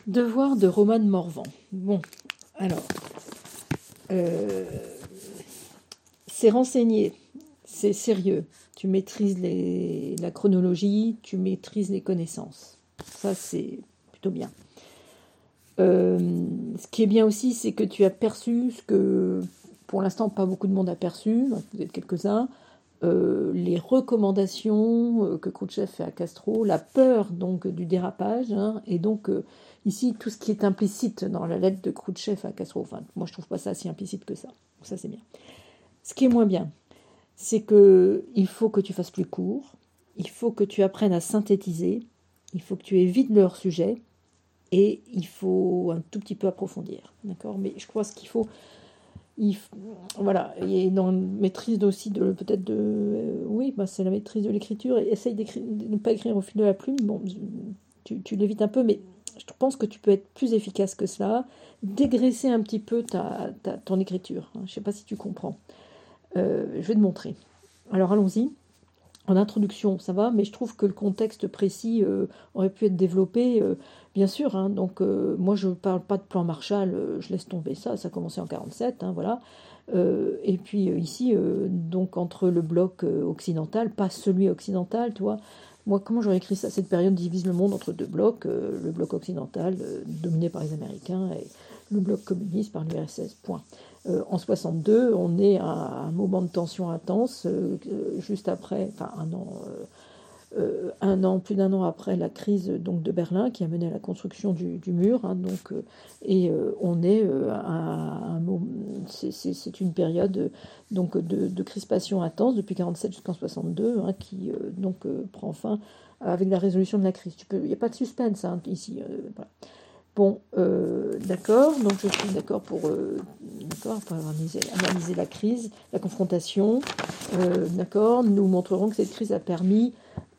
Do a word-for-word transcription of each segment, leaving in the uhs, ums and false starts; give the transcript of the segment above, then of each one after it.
Devoir de Roman Morvan. Bon, alors, euh, c'est renseigné, c'est sérieux. Tu maîtrises les, la chronologie, tu maîtrises les connaissances. Ça, c'est plutôt bien. Euh, ce qui est bien aussi, c'est que tu as perçu ce que, pour l'instant, pas beaucoup de monde a perçu, vous êtes quelques-uns, euh, les recommandations que Khrouchtchev fait à Castro, la peur donc du dérapage, hein, et donc euh, ici tout ce qui est implicite dans la lettre de Khrouchtchev à Castro. Enfin, moi je trouve pas ça si implicite que ça. Donc ça c'est bien. Ce qui est moins bien, c'est que il faut que tu fasses plus court, il faut que tu apprennes à synthétiser, il faut que tu évites leur sujet, et il faut un tout petit peu approfondir, d'accord. Mais je crois ce qu'il faut. Il, voilà, et dans la maîtrise aussi de peut-être de euh, oui, bah c'est la maîtrise de l'écriture, et essaye d'écrire, de ne pas écrire au fil de la plume. Bon, tu, tu l'évites un peu, mais je pense que tu peux être plus efficace que cela, dégraisser un petit peu ta, ta ton écriture. Hein, je sais pas si tu comprends. Euh, je vais te montrer. Alors allons-y. En introduction, ça va, mais je trouve que le contexte précis euh, aurait pu être développé, euh, bien sûr. Hein, donc, euh, moi, je ne parle pas de plan Marshall, euh, je laisse tomber ça, ça a commencé en quarante-sept, hein, voilà. Euh, et puis euh, ici, euh, donc entre le bloc euh, occidental, pas celui occidental, tu vois. Moi, comment j'aurais écrit ça? Cette période divise le monde entre deux blocs, euh, le bloc occidental, euh, dominé par les Américains, et le bloc communiste par l'U R S S, point. Euh, en soixante-deux, on est à un moment de tension intense, euh, juste après, enfin un an, euh, euh, un an, plus d'un an après la crise donc de Berlin qui a mené à la construction du, du mur, hein, donc, euh, et euh, on est euh, à un moment, c'est, c'est, c'est une période euh, donc de, de crispation intense depuis quarante-sept jusqu'en soixante-deux, hein, qui euh, donc euh, prend fin avec la résolution de la crise. Tu peux, il n'y a pas de suspense hein, ici. Euh, voilà. Bon, euh, d'accord, donc je suis d'accord pour, euh, d'accord, pour analyser, analyser la crise, la confrontation, euh, d'accord, nous montrerons que cette crise a permis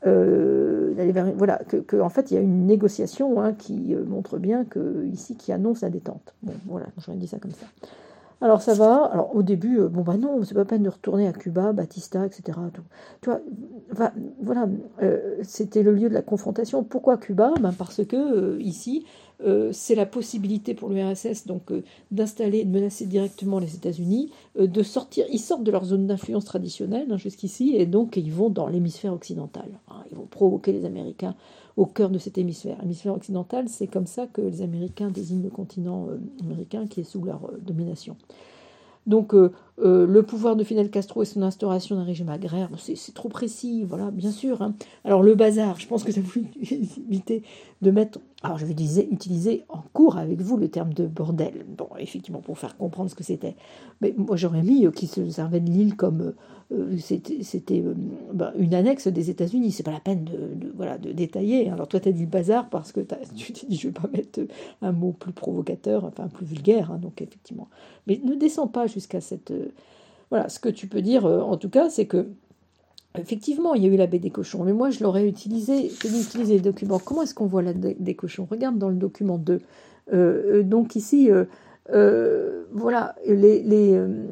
euh, d'aller vers, voilà, que, que, en fait il y a une négociation hein, qui euh, montre bien que, ici, qui annonce la détente. Bon, voilà, j'aurais dit ça comme ça. Alors ça va, alors au début, euh, bon bah non, c'est pas peine de retourner à Cuba, Batista, et cetera. Tout. Tu vois, va, voilà, euh, c'était le lieu de la confrontation. Pourquoi Cuba? Ben parce que euh, ici, euh, c'est la possibilité pour l'U R S S donc euh, d'installer, de menacer directement les États-Unis, euh, de sortir. Ils sortent de leur zone d'influence traditionnelle hein, jusqu'ici, et donc ils vont dans l'hémisphère occidental. Hein, ils vont provoquer les Américains au cœur de cet hémisphère. L'hémisphère occidental, c'est comme ça que les Américains désignent le continent euh, américain qui est sous leur euh, domination. Donc euh, euh, le pouvoir de Fidel Castro et son instauration d'un régime agraire, c'est, c'est trop précis, voilà, bien sûr. Hein. Alors le bazar, je pense que ça vous éviter de mettre, alors je vais utiliser, utiliser en cours avec vous le terme de bordel, bon, effectivement, pour faire comprendre ce que c'était. Mais moi j'aurais mis euh, qui se servait de l'île comme euh, c'était, c'était euh, bah, une annexe des États-Unis, c'est pas la peine de, de, voilà, de détailler. Alors toi tu as dit le bazar parce que tu t'es dit je vais pas mettre un mot plus provocateur, enfin plus vulgaire, hein, donc effectivement. Mais ne descends pas jusqu'à cette... Euh, voilà, ce que tu peux dire, euh, en tout cas, c'est que, effectivement, il y a eu la baie des cochons, mais moi, je l'aurais utilisé, je vais utiliser les documents. Comment est-ce qu'on voit la baie des cochons? Regarde dans le document deux. Euh, donc ici, euh, euh, voilà, les... les euh,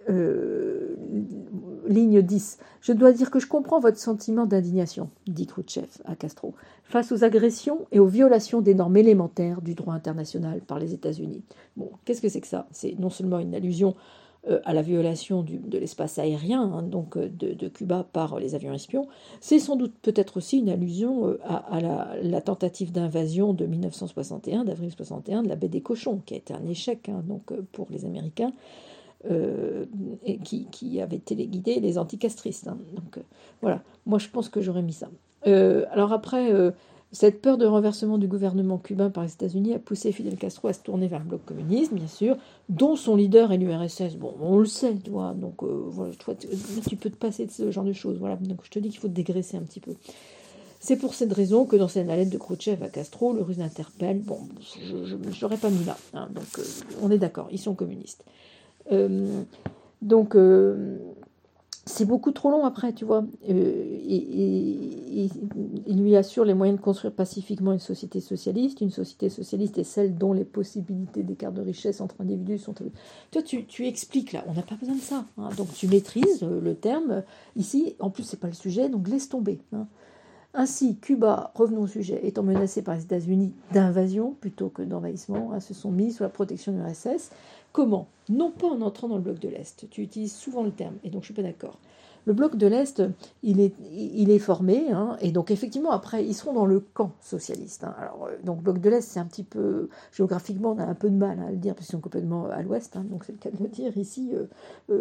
euh, ligne dix. Je dois dire que je comprends votre sentiment d'indignation, dit Khrouchtchev à Castro, face aux agressions et aux violations des normes élémentaires du droit international par les États-Unis. Bon, qu'est-ce que c'est que ça? C'est non seulement une allusion euh, à la violation du, de l'espace aérien, hein, donc euh, de, de Cuba par euh, les avions espions, c'est sans doute peut-être aussi une allusion euh, à, à la, la tentative d'invasion de mille neuf cent soixante et un, d'avril soixante et un, de la baie des Cochons, qui a été un échec hein, donc, euh, pour les Américains. Euh, et qui, qui avait téléguidé les anticastristes. Hein. Donc euh, voilà, moi je pense que j'aurais mis ça. Euh, alors après, euh, cette peur de renversement du gouvernement cubain par les États-Unis a poussé Fidel Castro à se tourner vers le bloc communiste, bien sûr, dont son leader est l'U R S S. Bon, on le sait, tu vois, donc euh, voilà, toi, tu, tu peux te passer de ce genre de choses. Voilà, donc je te dis qu'il faut te dégraisser un petit peu. C'est pour cette raison que dans cette lettre de Khrouchtchev à Castro, le Russe l'interpelle. Bon, je ne l'aurais pas mis là, hein, donc euh, on est d'accord, ils sont communistes. Euh, donc, euh, c'est beaucoup trop long après, tu vois. Euh, et, et, et, il lui assure les moyens de construire pacifiquement une société socialiste. Une société socialiste est celle dont les possibilités d'écart de richesse entre individus sont... Tu vois, tu, tu expliques là, on n'a pas besoin de ça. Hein. Donc, tu maîtrises le terme. Ici, en plus, c'est pas le sujet, donc laisse tomber. Hein. Ainsi, Cuba, revenons au sujet, étant menacé par les États-Unis d'invasion plutôt que d'envahissement, hein, se sont mis sous la protection de l'U R S S. Comment? Non pas en entrant dans le bloc de l'Est. Tu utilises souvent le terme, et donc je ne suis pas d'accord. Le bloc de l'Est, il est, il est formé, hein, et donc effectivement, après, ils seront dans le camp socialiste. Hein. Alors, euh, donc, bloc de l'Est, c'est un petit peu, géographiquement, on a un peu de mal à le dire, parce qu'ils sont complètement à l'ouest, hein, donc c'est le cas de le dire ici, euh,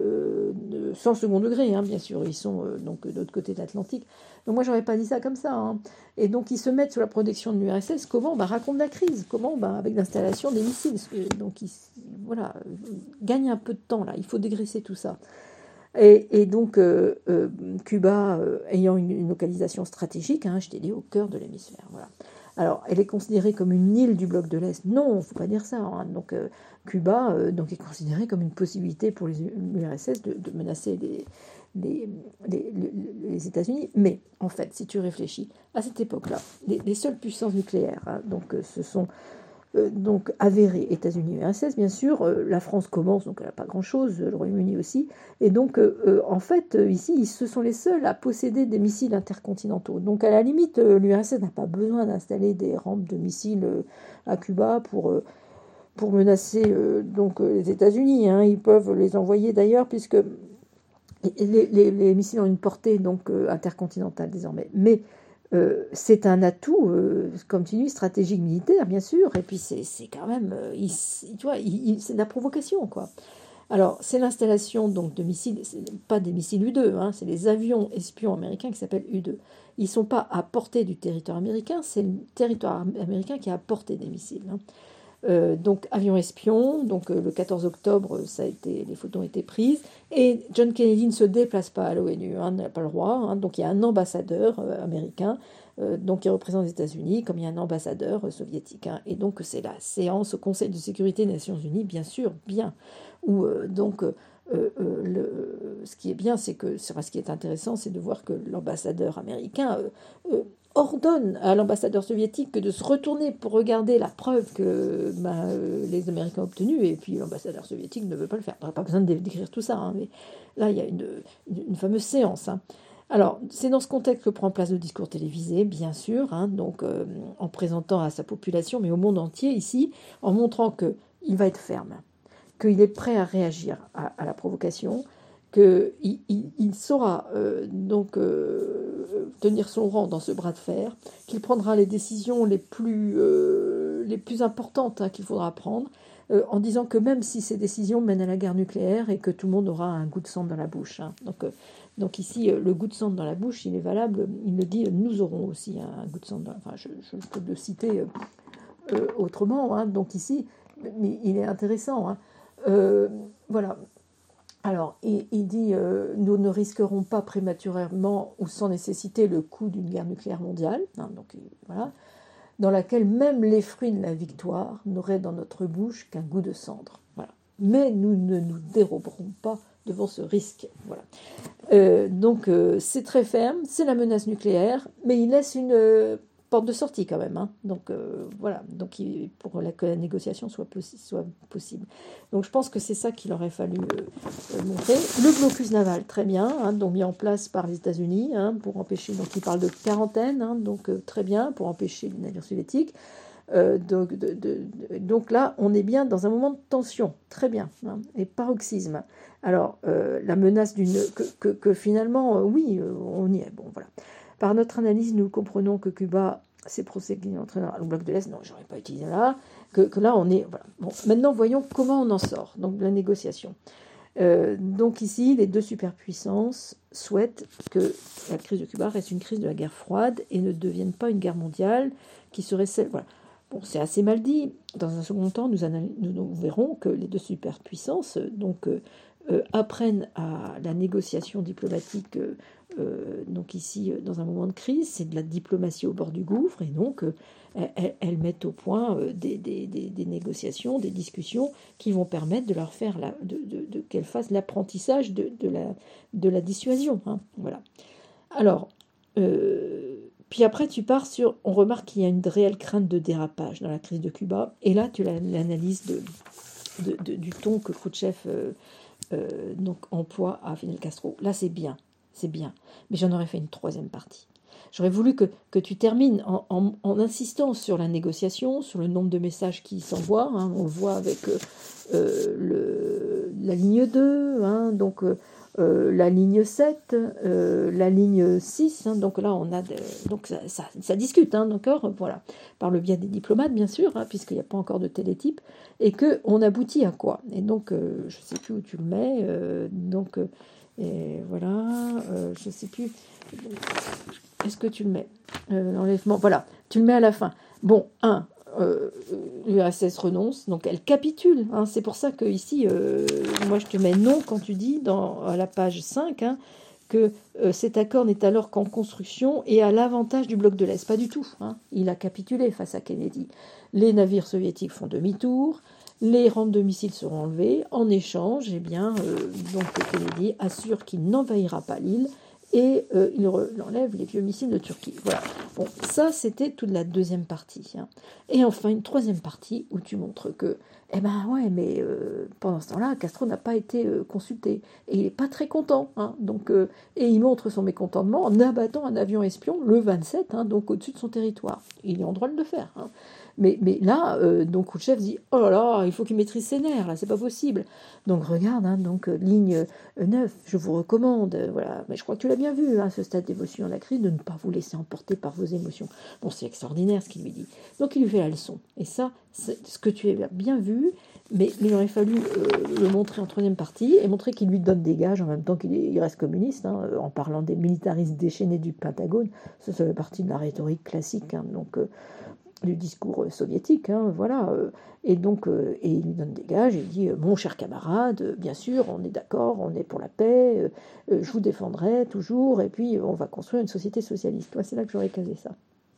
euh, sans second degré, hein, bien sûr, ils sont euh, donc de l'autre côté de l'Atlantique. Donc moi, j'aurais pas dit ça comme ça. Hein. Et donc, ils se mettent sous la protection de l'U R S S. Comment? Bah, raconte la crise. Comment? Bah, avec l'installation des missiles. Donc, ils, voilà, gagne un peu de temps, là. Il faut dégraisser tout ça. Et, et donc, euh, euh, Cuba, euh, ayant une, une localisation stratégique, hein, je t'ai dit, au cœur de l'hémisphère. Voilà. Alors, elle est considérée comme une île du bloc de l'Est. Non, il ne faut pas dire ça. Hein. Donc, euh, Cuba euh, donc, est considérée comme une possibilité pour l'U R S S de, de menacer les, les, les, les, les États-Unis. Mais, en fait, si tu réfléchis, à cette époque-là, les, les seules puissances nucléaires, hein, donc, euh, ce sont... Euh, donc avéré, États-Unis et U R S S, bien sûr, euh, la France commence, donc elle n'a pas grand-chose, le Royaume-Uni aussi, et donc euh, euh, en fait, euh, ici, ce sont les seuls à posséder des missiles intercontinentaux. Donc à la limite, euh, l'U R S S n'a pas besoin d'installer des rampes de missiles euh, à Cuba pour, euh, pour menacer euh, donc, euh, les États-Unis. Hein. Ils peuvent les envoyer d'ailleurs, puisque les, les, les missiles ont une portée donc, euh, intercontinentale désormais. Mais Euh, c'est un atout euh, continu, stratégique, militaire, bien sûr, et puis c'est, c'est quand même, euh, il, tu vois, il, il, c'est de la provocation, quoi. Alors, c'est l'installation donc de missiles, c'est pas des missiles U deux, hein, c'est les avions espions américains qui s'appellent U deux. Ils ne sont pas à portée du territoire américain, c'est le territoire américain qui a à portée des missiles. Hein. Euh, donc avion espion, donc euh, le quatorze octobre, ça a été, les photos ont été prises, et John Kennedy ne se déplace pas à l'ONU, hein, n'a pas le droit, hein, donc il y a un ambassadeur euh, américain, euh, donc qui représente les États-Unis, comme il y a un ambassadeur euh, soviétique, hein, et donc c'est la séance au Conseil de sécurité des Nations Unies, bien sûr, bien, où euh, donc euh, euh, le, ce qui est bien, c'est que, ce qui est intéressant, c'est de voir que l'ambassadeur américain euh, euh, ordonne à l'ambassadeur soviétique de se retourner pour regarder la preuve que ben, euh, les Américains ont obtenue, et puis l'ambassadeur soviétique ne veut pas le faire. On n'a pas besoin d'écrire tout ça, hein, mais là, il y a une, une, une fameuse séance. Hein. Alors, c'est dans ce contexte que prend place le discours télévisé, bien sûr, hein, donc euh, en présentant à sa population, mais au monde entier ici, en montrant qu'il va être ferme, qu'il est prêt à réagir à, à la provocation, qu'il il, il saura euh, donc euh, tenir son rang dans ce bras de fer, qu'il prendra les décisions les plus, euh, les plus importantes hein, qu'il faudra prendre, euh, en disant que même si ces décisions mènent à la guerre nucléaire et que tout le monde aura un goût de sang dans la bouche. Hein. Donc, euh, donc ici, euh, le goût de sang dans la bouche, il est valable, il le dit, nous aurons aussi un, un goût de sang dans la bouche. Enfin, je, je peux le citer euh, euh, autrement, hein. Donc ici, mais il est intéressant. Hein. Euh, voilà. Alors, il, il dit euh, nous ne risquerons pas prématurément ou sans nécessité le coup d'une guerre nucléaire mondiale, hein, donc voilà, dans laquelle même les fruits de la victoire n'auraient dans notre bouche qu'un goût de cendre. Voilà. Mais nous ne nous déroberons pas devant ce risque. Voilà. Euh, donc, euh, c'est très ferme, c'est la menace nucléaire, mais il laisse une euh, porte de sortie quand même. Hein. Donc, euh, voilà, donc, il, pour la, que la négociation soit, possi- soit possible. Donc, je pense que c'est ça qu'il aurait fallu euh, montrer. Le blocus naval, très bien, hein, donc mis en place par les États-Unis hein, pour empêcher. Donc, il parle de quarantaine, hein, donc euh, très bien, pour empêcher les navires soviétiques. Euh, donc, de, de, de, donc là, on est bien dans un moment de tension, très bien, hein, et paroxysme. Alors, euh, la menace d'une... que, que, que finalement, euh, oui, euh, on y est, bon, voilà. Par notre analyse, nous comprenons que Cuba, ses procédés entraînant le bloc de l'Est, non, j'aurais pas utilisé là, que, que là, on est... Voilà. Bon, maintenant, voyons comment on en sort, donc la négociation. Euh, donc ici, les deux superpuissances souhaitent que la crise de Cuba reste une crise de la guerre froide et ne devienne pas une guerre mondiale qui serait celle... Voilà. Bon, c'est assez mal dit. Dans un second temps, nous, analy- nous, nous verrons que les deux superpuissances donc, euh, euh, apprennent à la négociation diplomatique, euh, euh, donc ici, euh, dans un moment de crise, c'est de la diplomatie au bord du gouffre, et donc euh, elles, elles mettent au point euh, des, des, des, des négociations, des discussions qui vont permettre de leur faire, la, de, de, de, qu'elles fassent l'apprentissage de, de, la, de la dissuasion. Hein, voilà. Alors, euh, puis après, tu pars sur... On remarque qu'il y a une réelle crainte de dérapage dans la crise de Cuba. Et là, tu as l'analyse de, de, de, du ton que Khrouchtchev euh, euh, donc, emploie à Fidel Castro. Là, c'est bien. C'est bien. Mais j'en aurais fait une troisième partie. J'aurais voulu que, que tu termines en, en, en insistant sur la négociation, sur le nombre de messages qui s'envoient. Hein, on le voit avec euh, euh, le, la ligne deux, hein, donc euh, euh, la ligne sept, euh, la ligne six. Hein, donc là, on a de, donc ça, ça, ça discute, hein, d'accord, voilà, par le biais des diplomates, bien sûr, hein, puisqu'il n'y a pas encore de télétype, et qu'on aboutit à quoi. Et donc, euh, je ne sais plus où tu le mets, euh, donc, euh, et voilà, euh, je ne sais plus. Est-ce que tu le mets euh, l'enlèvement, voilà, tu le mets à la fin. Bon, un, euh, l'U R S S renonce, donc elle capitule. Hein, c'est pour ça que ici, euh, moi je te mets non quand tu dis dans à la page cinq, hein, que euh, cet accord n'est alors qu'en construction et à l'avantage du bloc de l'Est. Pas du tout. Hein, il a capitulé face à Kennedy. Les navires soviétiques font demi-tour. Les rampes de missiles seront enlevées. En échange, eh bien, euh, donc Kennedy assure qu'il n'envahira pas l'île et euh, il, re, il enlève les vieux missiles de Turquie. Voilà. Bon, ça, c'était toute la deuxième partie. Hein. Et enfin, une troisième partie où tu montres que, eh ben ouais, mais euh, pendant ce temps-là, Castro n'a pas été euh, consulté. Et il n'est pas très content. Hein. Donc, euh, et il montre son mécontentement en abattant un avion espion le vingt-sept, hein, donc au-dessus de son territoire. Il est en droit de le faire. Hein. Mais, mais là, euh, donc Khrouchtchev dit « Oh là là, il faut qu'il maîtrise ses nerfs, là, c'est pas possible. » Donc regarde, hein, donc euh, ligne neuf, je vous recommande, euh, voilà, mais je crois que tu l'as bien vu, hein, ce stade d'émotion à la crise, de ne pas vous laisser emporter par vos émotions. Bon, c'est extraordinaire ce qu'il lui dit. Donc il lui fait la leçon. Et ça, c'est ce que tu as bien vu, mais il aurait fallu euh, le montrer en troisième partie et montrer qu'il lui donne des gages en même temps qu'il il reste communiste, hein, en parlant des militaristes déchaînés du Pentagone. Ça, ça fait partie de la rhétorique classique, hein, donc... Euh, du discours soviétique, hein, voilà, euh, et donc, euh, et il lui donne des gages, il dit, euh, mon cher camarade, euh, bien sûr, on est d'accord, on est pour la paix, euh, euh, je vous défendrai toujours, et puis euh, on va construire une société socialiste. Ouais, c'est là que j'aurais casé ça.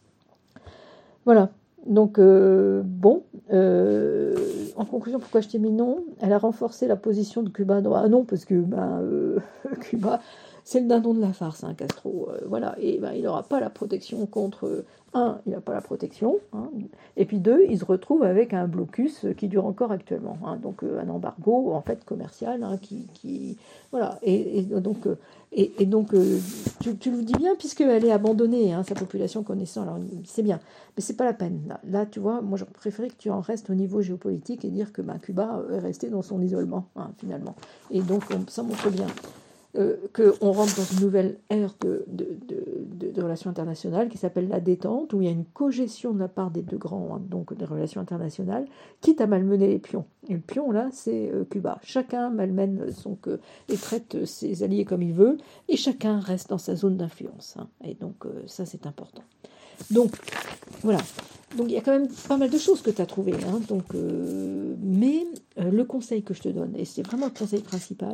Voilà, donc, euh, bon, euh, en conclusion, pourquoi je t'ai mis non? Elle a renforcé la position de Cuba, ah non, parce que, ben, euh, Cuba... C'est le dindon de la farce, hein, Castro. Euh, voilà. Et ben, il n'aura pas la protection contre... Euh, un, il n'a pas la protection. Hein, et puis deux, il se retrouve avec un blocus qui dure encore actuellement. Hein, donc euh, un embargo, en fait, commercial, hein, qui, qui... Voilà. Et, et donc, euh, et, et donc euh, tu, tu le dis bien, puisqu'elle est abandonnée, hein, sa population connaissant. Alors, c'est bien. Mais c'est pas la peine. Là, là tu vois, moi, j'aurais préféré que tu en restes au niveau géopolitique et dire que ben, Cuba est resté dans son isolement, hein, finalement. Et donc, on, ça montre bien... Euh, qu'on rentre dans une nouvelle ère de, de, de, de, de relations internationales qui s'appelle la détente, où il y a une cogestion de la part des deux grands, hein, donc des relations internationales, quitte à malmener les pions. Et le pion, là, c'est euh, Cuba. Chacun malmène son, euh, et traite ses alliés comme il veut, et chacun reste dans sa zone d'influence. Hein. Et donc, euh, ça, c'est important. Donc, voilà. Donc, il y a quand même pas mal de choses que tu as trouvées. Hein. Donc, euh, mais euh, le conseil que je te donne, et c'est vraiment le conseil principal,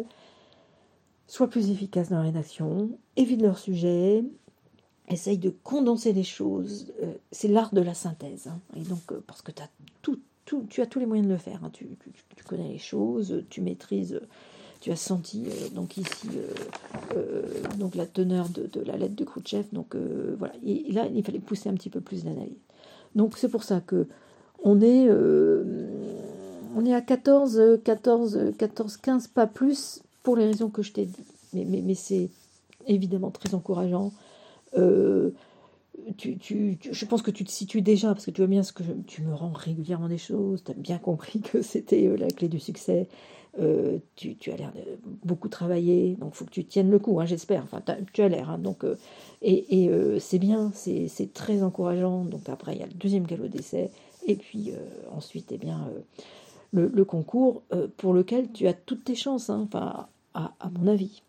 sois plus efficace dans la rédaction, évite leur sujet, essaye de condenser les choses. Euh, c'est l'art de la synthèse. Hein. Et donc, euh, parce que t'as tout, tout, tu as tous les moyens de le faire. Hein. Tu, tu, tu connais les choses, tu maîtrises, tu as senti, euh, donc ici, euh, euh, donc la teneur de, de la lettre de Khrouchtchev. Donc, euh, voilà. Et, et là, il fallait pousser un petit peu plus l'analyse. Donc, c'est pour ça que on est, euh, on est à quatorze, quatorze, quatorze, quinze, pas plus, pour les raisons que je t'ai dit. Mais, mais, mais c'est évidemment très encourageant. Euh, tu, tu, tu, je pense que tu te situes déjà, parce que tu vois bien ce que je, tu me rends régulièrement des choses, tu as bien compris que c'était la clé du succès. Euh, tu, tu as l'air de beaucoup travailler, donc il faut que tu tiennes le coup, hein, j'espère. Enfin, tu as l'air. Hein, donc, euh, et et euh, c'est bien, c'est, c'est très encourageant. Donc après, il y a le deuxième galop d'essai. Et puis euh, ensuite, eh bien, euh, le, le concours euh, pour lequel tu as toutes tes chances, hein, enfin, à, à mon avis.